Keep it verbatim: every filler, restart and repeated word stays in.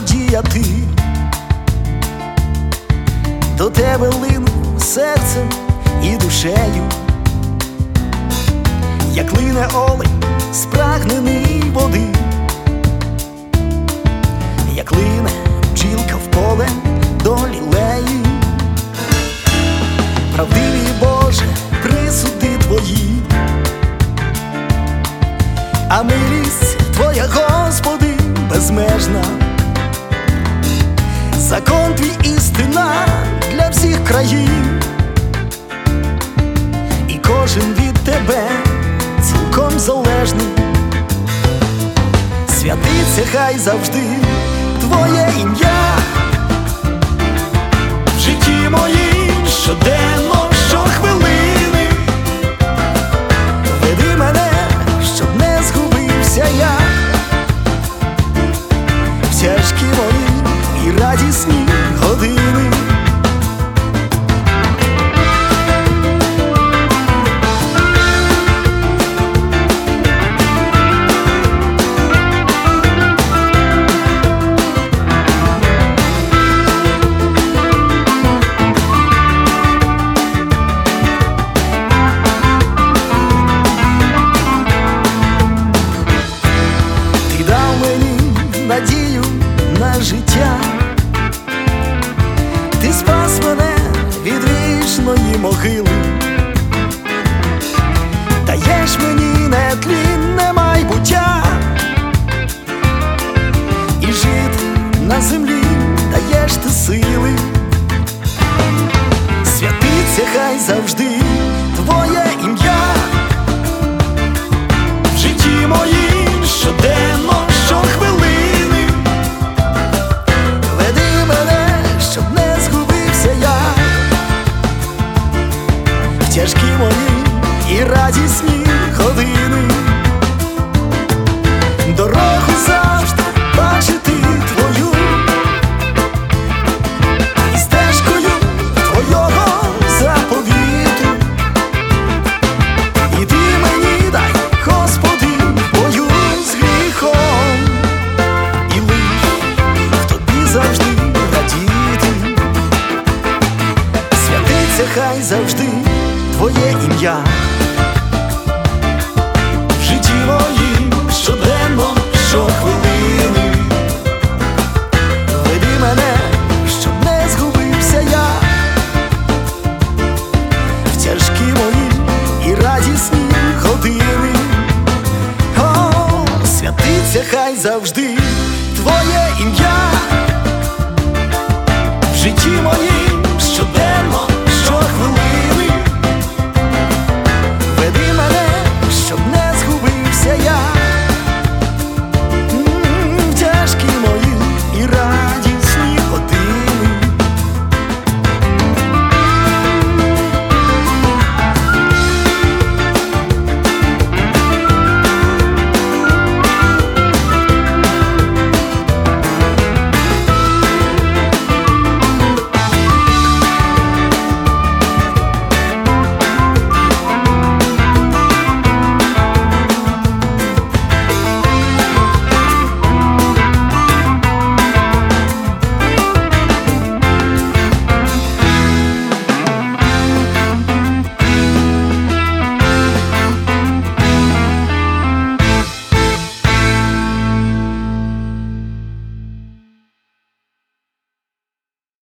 надія ти. До тебе лину серцем і душею, як лине олень спрагнений води, як лине бджілка в поле до лілеї. Правдиві, Боже, присуди твої, а милість Твоя, Господи, безмежна. Закон Твій істина для всіх країн, і кожен від Тебе цілком залежний. Святиться хай завжди Твоє ім'я в житті моїм щоденно, щохвилини. Веди мене, щоб не згубився я в тяжкі мої і радісні години. Ти дав мені надію на життя, ти спас мене від вічної могили, даєш мені нетлінне майбуття, і жити на землі даєш ти сили. Святиться хай завжди Твоє ім'я в житті моїм щоденно, щохвилини. Веди мене, щоб не згубився я в тяжкі мої і радісні години. Дорогу завжди бачити Твою, і стежкою Твого заповіту. І Ти мені дай, Господи, бою з гріхом, і лиш в Тобі завжди радіти. Святиться хай завжди Твоє ім'я